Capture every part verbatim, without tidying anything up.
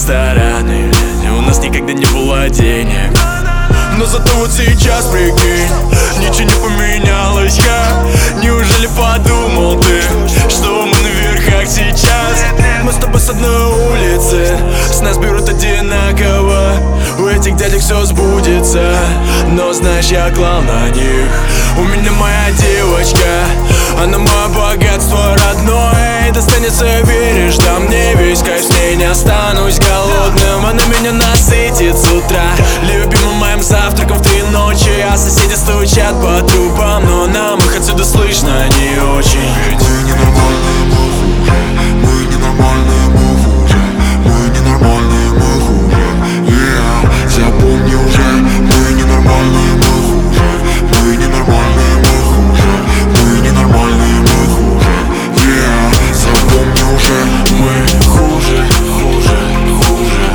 рестораны, и у нас никогда не было денег. Но зато вот сейчас, прикинь, ничего не поменялось. Я неужели подумал ты, что мы на верхах сейчас? Мы с тобой с одной улицы, с нас берут одинаково. У этих дядек все сбудется, но знаешь, я клал на них. У меня моя девочка, она мое богатство родное. И достанется, веришь, да мне весь кайф, с ней не останусь голодным. Она меня насытит с утра любимым моим завтраком в три ночи. А соседи стучат по трубам, но нам их отсюда слышно не очень. Мы ненормальные, мы хуже. Мы ненормальные, мы хуже. Мы ненормальные, мы хуже. Yeah, запомни уже. Мы ненормальные, мы хуже. Мы ненормальные, мы хуже. Мы ненормальные, мы хуже. Yeah, запомни уже. Мы хуже, хуже, хуже.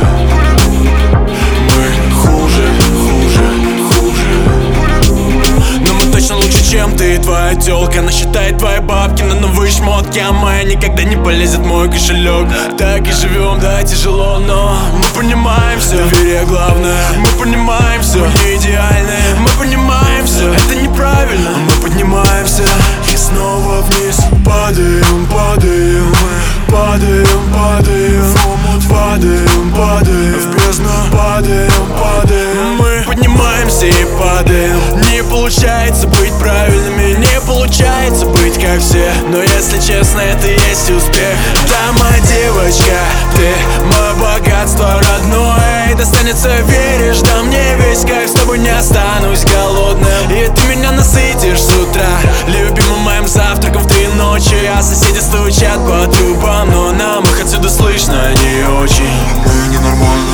Мы хуже, хуже, хуже. Но мы точно лучше, чем ты и твоя тёлка. Она считает твои бабки на новые шмотки, а моя никогда не полезет в мой кошелек. Так и живем, да, тяжело, но мы понимаем все. Доверие главное, мы понимаем все. Мы не идеальны, мы понимаем все. Это неправильно, мы поднимаемся и снова вниз. Падаем, падаем, падаем, падаем, падаем, падаем в бездну. Падаем, падаем, мы поднимаемся и падаем. Не получается быть правильными, не получается быть как все. Но если честно, это и есть успех. Да, моя девочка, ты мое богатство родное. И достанется, веришь, да мне весь кайф, с тобой не останусь голодным. И ты меня насытишь с утра любимым моим завтраком в три ночи. А соседи стучат по трубам, но нам их отсюда слышно не очень. Мы ненормальные.